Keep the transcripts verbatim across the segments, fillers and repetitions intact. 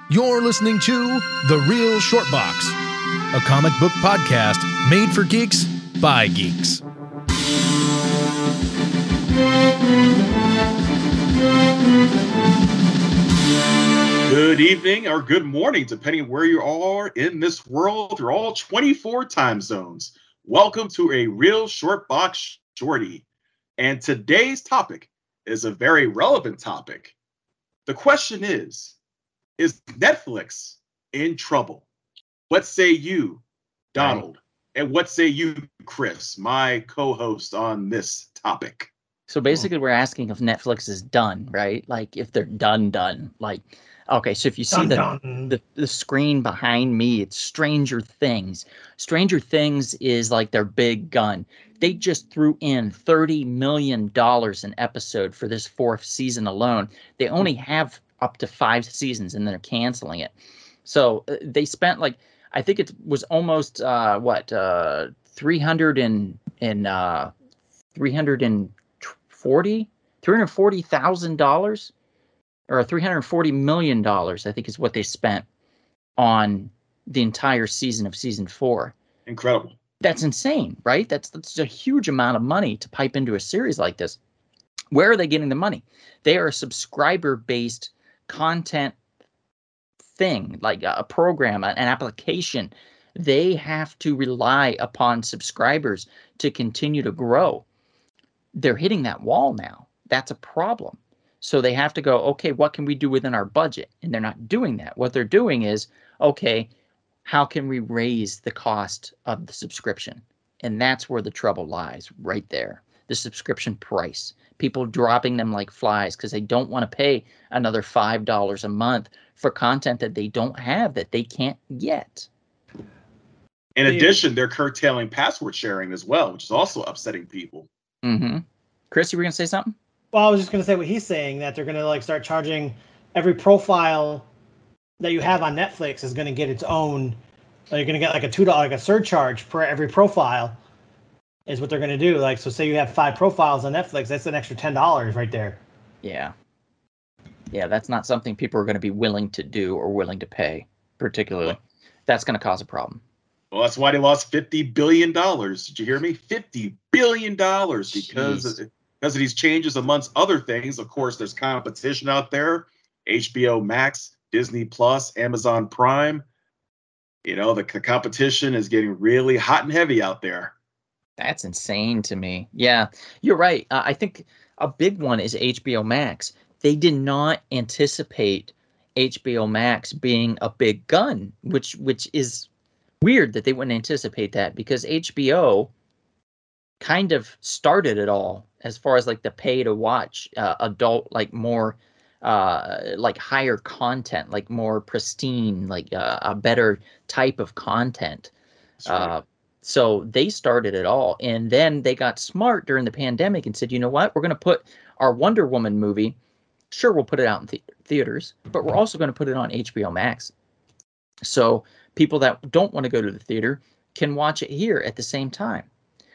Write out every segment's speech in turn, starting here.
You're listening to The Real Short Box, a comic book podcast made for geeks by geeks. Good evening or good morning, depending where you are in this world. You're all twenty-four time zones. Welcome to a Real Short Box Shorty. And today's topic is a very relevant topic. The question is, is Netflix in trouble? What say you, Donald? Right. And what say you, Chris, my co-host on this topic? So basically we're asking if Netflix is done, right? Like if they're done, done. Like, okay, so if you see the, the the screen behind me, it's Stranger Things. Stranger Things is like their big gun. They just threw in thirty million dollars an episode for this fourth season alone. They only have up to five seasons and they're canceling it. So uh, they spent like, I think it was almost, uh, what, uh, three hundred and, and uh, three hundred forty, three hundred forty thousand dollars or three hundred forty million dollars, I think is what they spent on the entire season of season four. Incredible. That's insane, right? That's, that's a huge amount of money to pipe into a series like this. Where are they getting the money? They are a subscriber-based content thing, like a program, an application. They have to rely upon subscribers to continue to grow. They're hitting that wall now. That's a problem. So they have to go, okay, what can we do within our budget? And they're not doing that. What they're doing is, okay, how can we raise the cost of the subscription? And that's where the trouble lies, right there. The subscription price. People dropping them like flies because they don't want to pay another five dollars a month for content that they don't have, that they can't get. In addition, they're curtailing password sharing as well, which is also upsetting people. Mm-hmm. Chris, you were going to say something? Well, I was just going to say what he's saying, that they're going to like start charging every profile that you have on Netflix is going to get its own. Like, you're going to get like a two dollar, like a surcharge for every profile. Is what they're going to do. Like, so say you have five profiles on Netflix, that's an extra ten dollars right there. Yeah. Yeah, that's not something people are going to be willing to do or willing to pay, particularly. That's going to cause a problem. Well, that's why they lost fifty billion dollars. Did you hear me? fifty billion dollars because of, because of these changes, amongst other things. Of course, there's competition out there. H B O Max, Disney Plus, Amazon Prime. You know, the, the competition is getting really hot and heavy out there. That's insane to me. Yeah, you're right. Uh, I think a big one is H B O Max. They did not anticipate H B O Max being a big gun, which which is weird that they wouldn't anticipate that, because H B O kind of started it all as far as like the pay to watch uh, adult, like more uh, like higher content, like more pristine, like uh, a better type of content. That's right. Uh, So they started it all, and then they got smart during the pandemic and said, you know what, we're going to put our Wonder Woman movie, sure, we'll put it out in th- theaters, but we're also going to put it on H B O Max. So people that don't want to go to the theater can watch it here at the same time.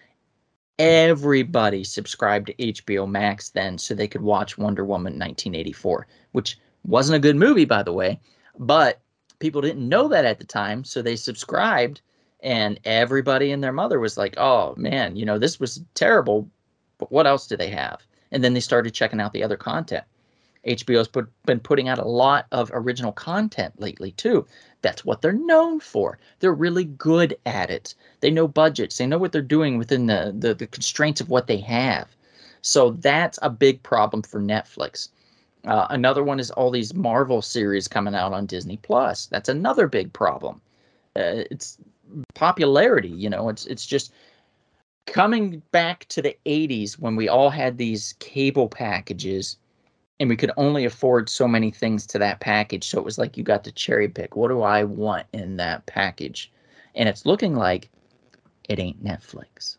Everybody subscribed to H B O Max then so they could watch Wonder Woman nineteen eighty-four, which wasn't a good movie, by the way, but people didn't know that at the time, so they subscribed. And everybody and their mother was like, oh, man, you know, this was terrible, but what else do they have? And then they started checking out the other content. H B O's put, been putting out a lot of original content lately, too. That's what they're known for. They're really good at it. They know budgets. They know what they're doing within the, the, the constraints of what they have. So that's a big problem for Netflix. Uh, another one is all these Marvel series coming out on Disney Plus. That's another big problem. Uh, it's popularity, you know, it's it's just coming back to the eighties when we all had these cable packages and we could only afford so many things to that package. So it was like you got to cherry pick, what do I want in that package? And it's looking like it ain't Netflix.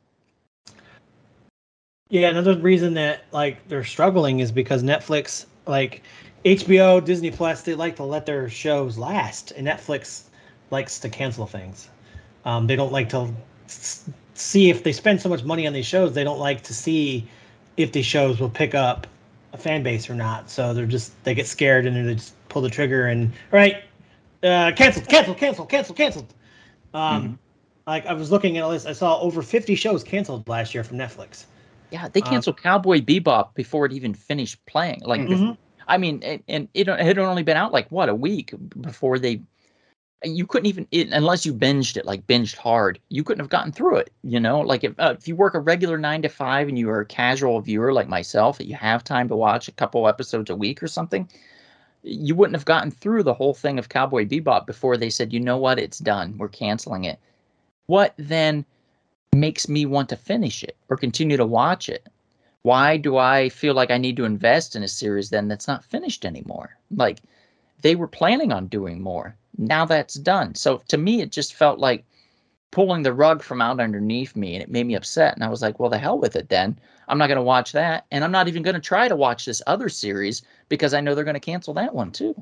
Yeah, another reason that like they're struggling is because Netflix, like H B O, Disney Plus, they like to let their shows last, and Netflix likes to cancel things. Um, they don't like to s- see if they spend so much money on these shows. They don't like to see if these shows will pick up a fan base or not. So they're just they get scared and they just pull the trigger and all right, uh, canceled, canceled, canceled, canceled, canceled. Um, Mm-hmm. like I was looking at a list, I saw over fifty shows canceled last year from Netflix. Yeah, they Um, canceled Cowboy Bebop before it even finished playing. Like, bef- mhm. I mean, and, and it it had only been out like what a week before they. You couldn't even it, unless you binged it, like binged hard. You couldn't have gotten through it. You know, like if uh, if you work a regular nine to five and you are a casual viewer like myself, that you have time to watch a couple episodes a week or something, you wouldn't have gotten through the whole thing of Cowboy Bebop before they said, you know what, it's done. We're canceling it. What then makes me want to finish it or continue to watch it? Why do I feel like I need to invest in a series then that's not finished anymore? Like they were planning on doing more. Now that's done. So to me, it just felt like pulling the rug from out underneath me, and it made me upset. And I was like, well, the hell with it then. I'm not going to watch that. And I'm not even going to try to watch this other series because I know they're going to cancel that one too.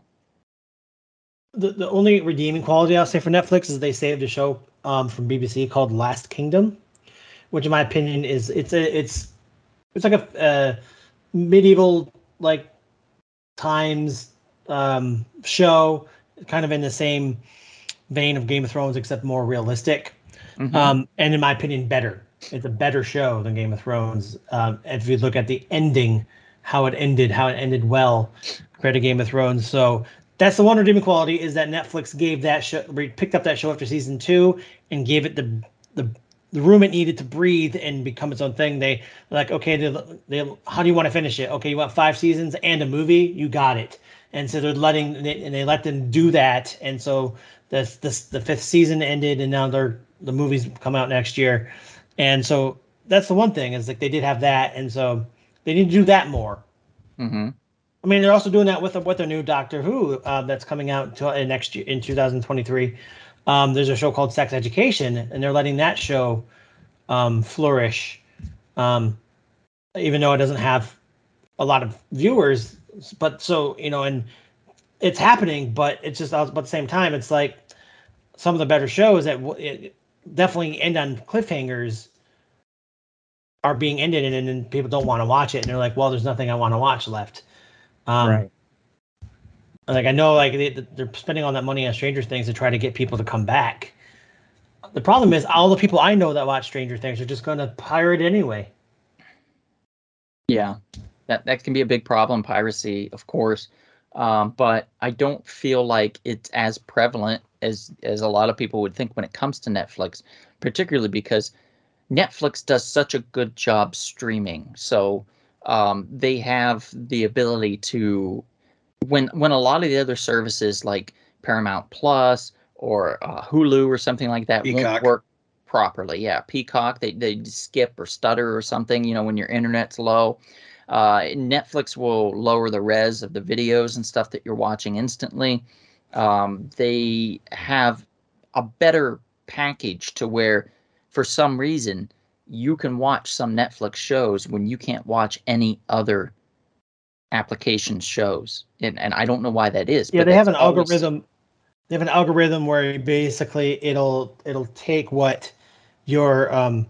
The the only redeeming quality I'll say for Netflix is they saved a show um, from B B C called Last Kingdom, which in my opinion is it's a it's it's like a uh, medieval like times um, show, kind of in the same vein of Game of Thrones, except more realistic. Mm-hmm. Um, and in my opinion, better. It's a better show than Game of Thrones. Um, if you look at the ending, how it ended, how it ended well compared to Game of Thrones. So that's the one redeeming quality is that Netflix gave that show, picked up that show after season two and gave it the the the room it needed to breathe and become its own thing. They like, okay, they, they how do you want to finish it? Okay, you want five seasons and a movie? You got it. And so they're letting and they let them do that. And so the the the fifth season ended, and now they're the movies come out next year. And so that's the one thing is like they did have that, and so they need to do that more. Mm-hmm. I mean, they're also doing that with a, with their new Doctor Who uh, that's coming out to, uh, next year in two thousand twenty-three. Um, there's a show called Sex Education, and they're letting that show um, flourish, um, even though it doesn't have a lot of viewers. But so you know, and it's happening, but it's just but at the same time, it's like some of the better shows that w- it definitely end on cliffhangers are being ended, and then people don't want to watch it, and they're like, "Well, there's nothing I want to watch left." Um, Right. Like I know, like they, they're spending all that money on Stranger Things to try to get people to come back. The problem is, all the people I know that watch Stranger Things are just going to pirate anyway. Yeah, that that can be a big problem, piracy, of course. Um, but I don't feel like it's as prevalent as as a lot of people would think when it comes to Netflix, particularly because Netflix does such a good job streaming. So um, they have the ability to when when a lot of the other services like Paramount Plus or uh, Hulu or something like that Peacock. won't work properly. Yeah, Peacock, they they skip or stutter or something. You know, when your internet's low. Uh, Netflix will lower the res of the videos and stuff that you're watching instantly. Um, they have a better package to where, for some reason, you can watch some Netflix shows when you can't watch any other application shows. And, and I don't know why that is. Yeah, but they have that's an always- algorithm. They have an algorithm where basically it'll it'll take what your um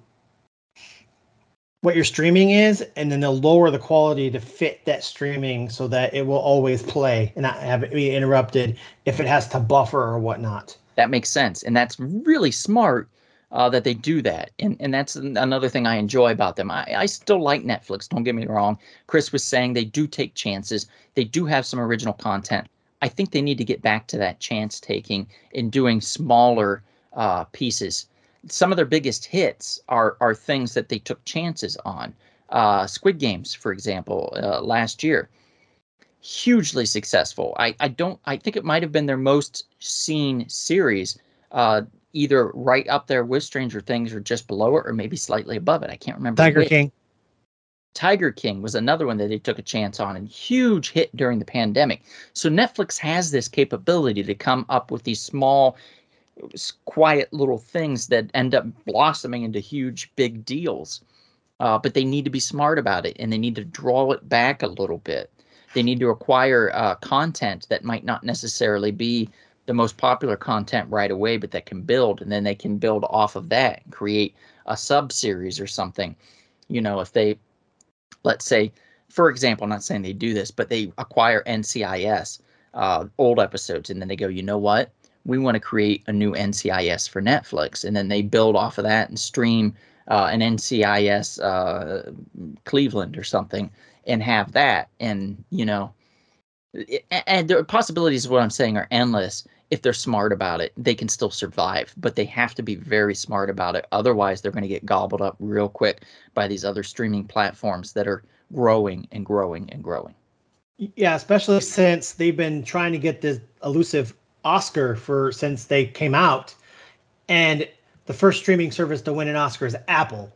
what your streaming is, and then they'll lower the quality to fit that streaming so that it will always play and not have it be interrupted if it has to buffer or whatnot. That makes sense. And that's really smart uh, that they do that. And and that's another thing I enjoy about them. I, I still like Netflix, don't get me wrong. Chris was saying they do take chances. They do have some original content. I think they need to get back to that chance taking in doing smaller uh, pieces. Some of their biggest hits are are things that they took chances on. Uh, Squid Games, for example, uh, last year. Hugely successful. I, I don't I think it might have been their most seen series, uh, either right up there with Stranger Things or just below it or maybe slightly above it. I can't remember. Tiger which. King. Tiger King was another one that they took a chance on and huge hit during the pandemic. So Netflix has this capability to come up with these small, quiet little things that end up blossoming into huge, big deals. Uh, but they need to be smart about it, and they need to draw it back a little bit. They need to acquire uh, content that might not necessarily be the most popular content right away, but that can build, and then they can build off of that and create a sub-series or something. You know, if they, let's say, for example, I'm not saying they do this, but they acquire N C I S, uh, old episodes, and then they go, you know what? we want to create a new N C I S for Netflix. And then they build off of that and stream uh, an N C I S uh, Cleveland or something and have that. And, you know, it, and the possibilities of what I'm saying are endless. If they're smart about it, they can still survive, but they have to be very smart about it. Otherwise, they're going to get gobbled up real quick by these other streaming platforms that are growing and growing and growing. Yeah, especially since they've been trying to get this elusive Oscar for since they came out, and the first streaming service to win an Oscar is Apple.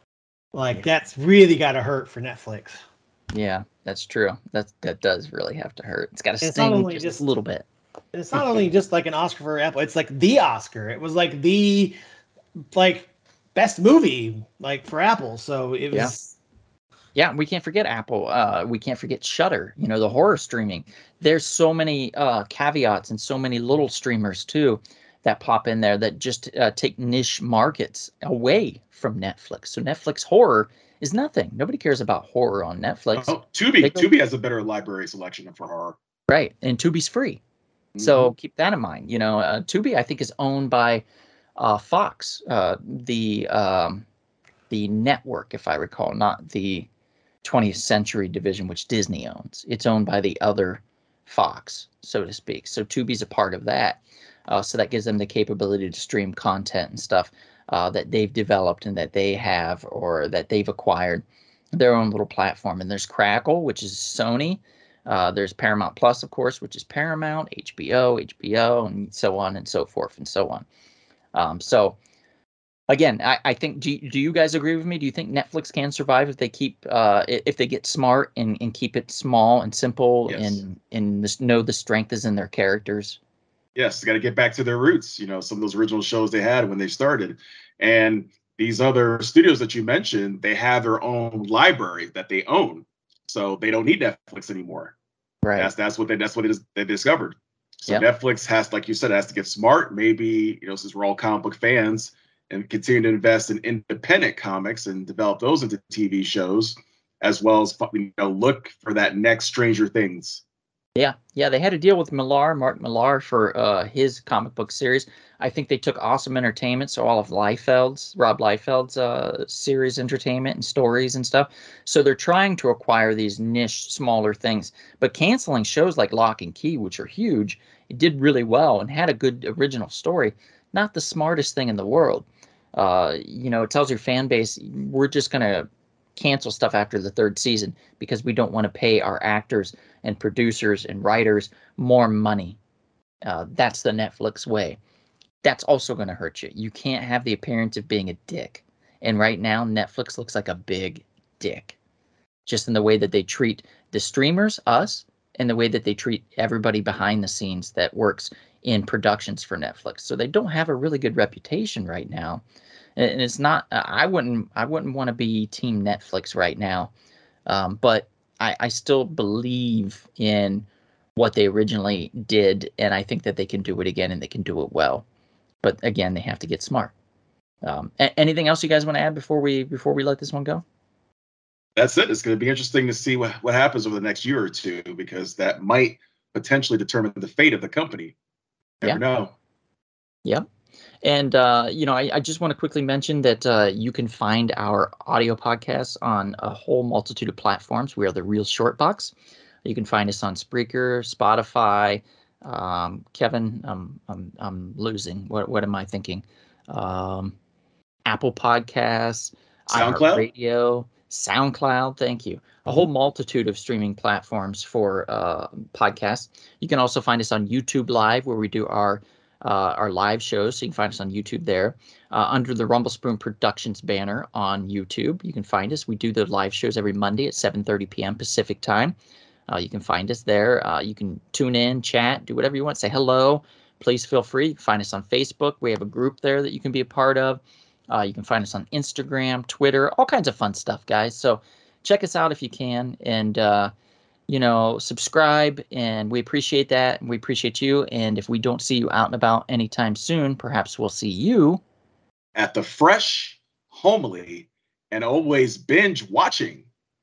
Like, that's really got to hurt for Netflix. Yeah, that's true. That that does really have to hurt. It's got to It's not sting only just, just- a little bit. And it's not only just like an Oscar for Apple; it's like the Oscar. It was like the like best movie like for Apple. So it was. Yeah, we can't forget Apple. Uh, we can't forget Shudder. You know, the horror streaming. There's so many uh, caveats and so many little streamers too that pop in there that just uh, take niche markets away from Netflix. So Netflix horror is nothing. Nobody cares about horror on Netflix. Oh, Tubi. go- Tubi has a better library selection for horror. Right, and Tubi's free. So keep that in mind. You know, uh, Tubi I think is owned by uh, Fox, uh, the um, the network, if I recall, not the twentieth Century division, which Disney owns. It's owned by the other Fox, so to speak. So Tubi's a part of that. Uh, so that gives them the capability to stream content and stuff uh, that they've developed and that they have or that they've acquired, their own little platform. And there's Crackle, which is Sony. Uh, there's Paramount Plus, of course, which is Paramount, H B O, H B O, and so on and so forth and so on. Um, so again, I, I think, do, do you guys agree with me? Do you think Netflix can survive if they keep, uh, if they get smart and, and keep it small and simple Yes. and, and just know the strength is in their characters? Yes, got to get back to their roots. You know, some of those original shows they had when they started. And these other studios that you mentioned, they have their own library that they own. So they don't need Netflix anymore. Right. That's that's what they that's what it is they discovered. So Yep. Netflix has, like you said, has to get smart. Maybe, you know, since we're all comic book fans, and continue to invest in independent comics and develop those into T V shows, as well as, you know, look for that next Stranger Things. Yeah, yeah, they had a deal with Millar, Mark Millar, for uh, his comic book series. I think they took Awesome Entertainment, so all of Liefeld's, Rob Liefeld's uh, series entertainment and stories and stuff. So they're trying to acquire these niche, smaller things. But canceling shows like Lock and Key, which are huge, it did really well and had a good original story. Not the smartest thing in the world. Uh, you know, it tells your fan base, we're just going to cancel stuff after the third season because we don't want to pay our actors and producers and writers more money. Uh, that's the Netflix way. That's also going to hurt you. You can't have the appearance of being a dick. And right now, Netflix looks like a big dick. Just in the way that they treat the streamers, us, and the way that they treat everybody behind the scenes that works in productions for Netflix. So they don't have a really good reputation right now. And it's not, I wouldn't, I wouldn't want to be team Netflix right now. Um, but I, I still believe in what they originally did. And I think that they can do it again and they can do it well. But again, they have to get smart. Um, a- anything else you guys want to add before we, before we let this one go? That's it. It's going to be interesting to see what, what happens over the next year or two, because that might potentially determine the fate of the company. Never Yeah. know. Yeah. And, uh, you know, I, I just want to quickly mention that uh, you can find our audio podcasts on a whole multitude of platforms. We are the Real Short Box. You can find us on Spreaker, Spotify. Um, Kevin, um, I'm, I'm losing. What, what am I thinking? Um, Apple Podcasts, SoundCloud? Radio, SoundCloud. Thank you. A whole multitude of streaming platforms for uh, podcasts. You can also find us on YouTube Live, where we do our Uh, our live shows, so you can find us on YouTube there. Uh, under the Rumble Spoon Productions banner on YouTube, you can find us. We do the live shows every Monday at seven thirty p.m. Pacific time. Uh, you can find us there. Uh, you can tune in, chat, do whatever you want. Say hello. Please feel free. Find us on Facebook. We have a group there that you can be a part of. Uh, you can find us on Instagram, Twitter, all kinds of fun stuff, guys. So check us out if you can. And, uh, you know, subscribe, and we appreciate that. And we appreciate you. And if we don't see you out and about anytime soon, perhaps we'll see you At the fresh, homely, and always binge watching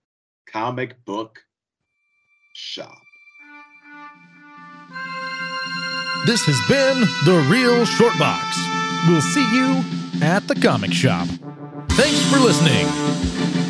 comic book shop. This has been The Real Short Box. We'll see you at the comic shop. Thanks for listening.